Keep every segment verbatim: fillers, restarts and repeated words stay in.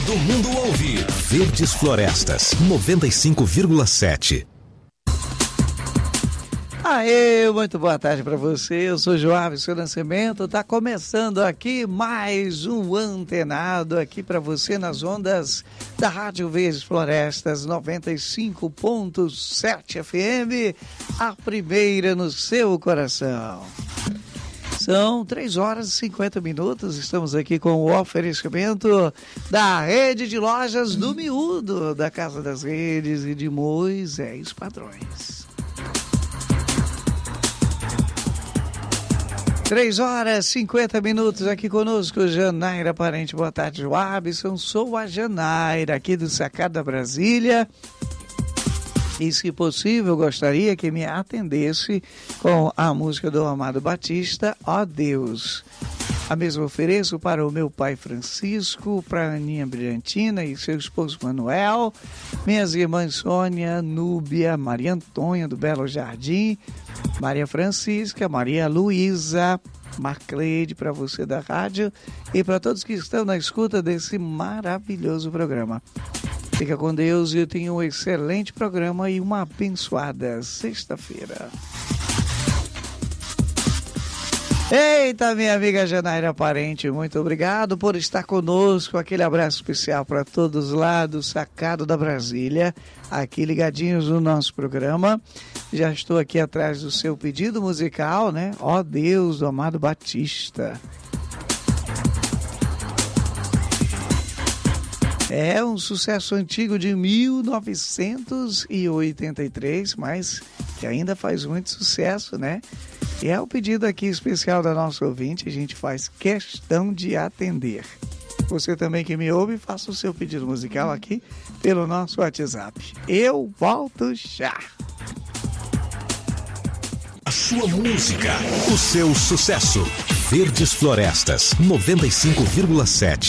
Todo mundo ouve. Verdes Florestas, noventa e cinco vírgula sete. Aê, muito boa tarde para você, eu sou João Seu Nascimento, tá começando aqui mais um antenado aqui para você nas ondas da Rádio Verdes Florestas noventa e cinco ponto sete F M, a primeira no seu coração. São três horas e cinquenta minutos, estamos aqui com o oferecimento da rede de lojas do Miúdo, da Casa das Redes e de Moisés Padrões. Três horas e cinquenta minutos aqui conosco, Janaíra Parente. Boa tarde, Wabson. Sou a Janaíra, aqui do Sacada Brasília. E, se possível, gostaria que me atendesse com a música do Amado Batista, Ó Deus. A mesma ofereço para o meu pai Francisco, para a Aninha Brilhantina e seu esposo Manuel, minhas irmãs Sônia, Núbia, Maria Antônia do Belo Jardim, Maria Francisca, Maria Luísa, Marcleide, para você da rádio e para todos que estão na escuta desse maravilhoso programa. Fica com Deus e eu tenho um excelente programa e uma abençoada sexta-feira. Eita, minha amiga Janaíra Parente, muito obrigado por estar conosco. Aquele abraço especial para todos lá do Sacado da Brasília, aqui ligadinhos no nosso programa. Já estou aqui atrás do seu pedido musical, né? Ó Deus, do Amado Batista. É um sucesso antigo de mil novecentos e oitenta e três, mas que ainda faz muito sucesso, né? E é o pedido aqui especial da nossa ouvinte, a gente faz questão de atender. Você também que me ouve, faça o seu pedido musical aqui pelo nosso WhatsApp. Eu volto já. A sua música, o seu sucesso. Verdes Florestas, noventa e cinco vírgula sete.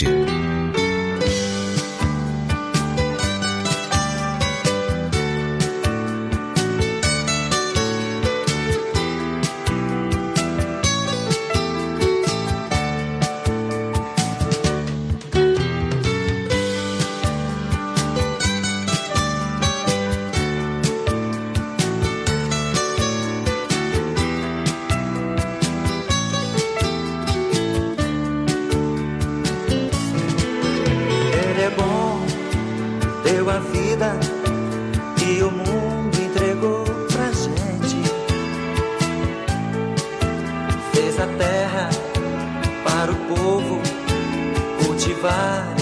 Fez a terra para o povo cultivar